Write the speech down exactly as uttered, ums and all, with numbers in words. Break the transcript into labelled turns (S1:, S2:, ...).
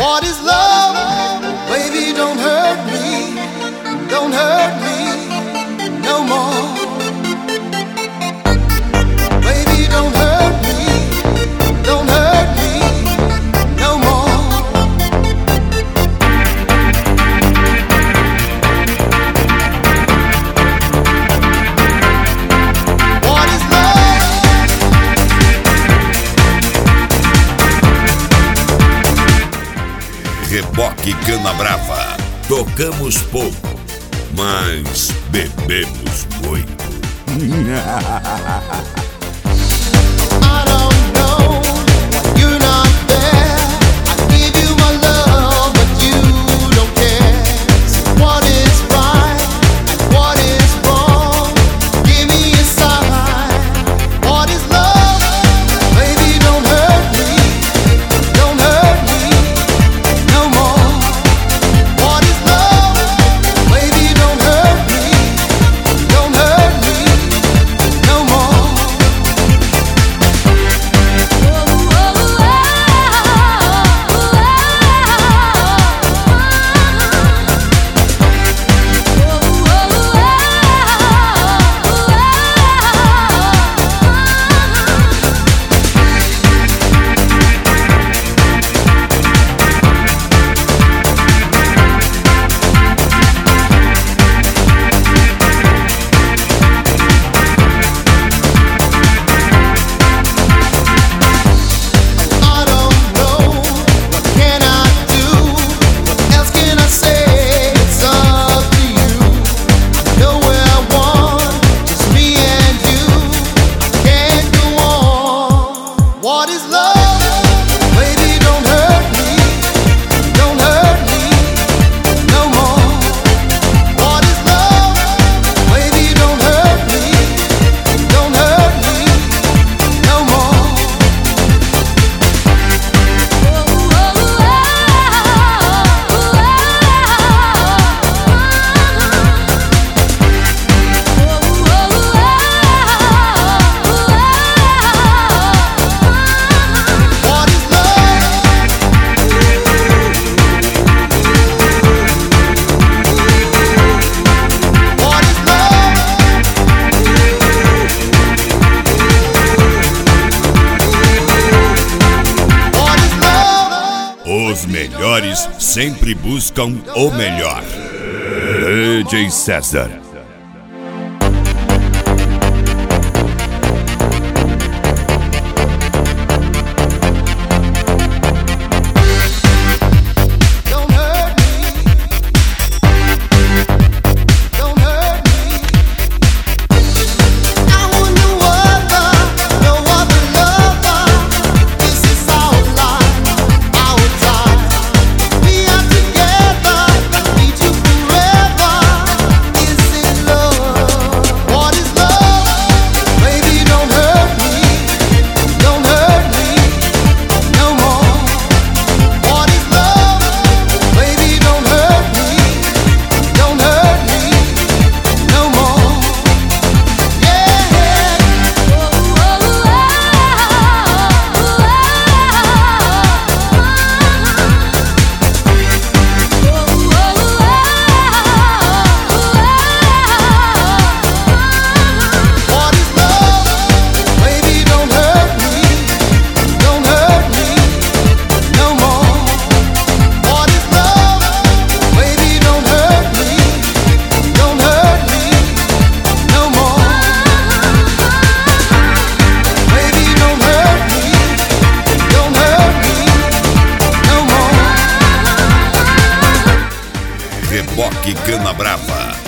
S1: What is love? Baby, don't hurt me, don't hurt me no more. Baby, don't hurt me, don't hurt me no more. What is love?
S2: Reboque Canabrava. Tocamos pouco, mas bebemos muito.
S1: I don't know, you're not there. I give you my love, but you don't care. So what is right and what is wrong? Give me a sign. What is love? Baby, don't hurt me, don't hurt me no more. What is love? Baby, don't hurt me, don't hurt me no more. I don't know, what can I do? What else can I say? It's up to you. I know where I want, just me and you. I can't go on. What is love? Baby, don't hurt me, don't hurt me no more. What is love? Baby, don't hurt me, don't hurt me no more. What is love? What is love? What is love?
S2: Os melhores sempre buscam o melhor. D J César.
S1: Don't hurt me, don't hurt me. I want no other, no other lover. This is our life, our time. We are together, need you forever. Is it love? What is love? Baby, don't hurt me, don't hurt me no more. What is love? Baby, don't hurt me, don't hurt me no more. Yeah. What is love? Baby, don't hurt me, don't hurt me no more. What is love? Baby, don't hurt me, don't hurt me no more. Baby, don't hurt me, don't hurt me no more.
S2: Reboque Canabrava.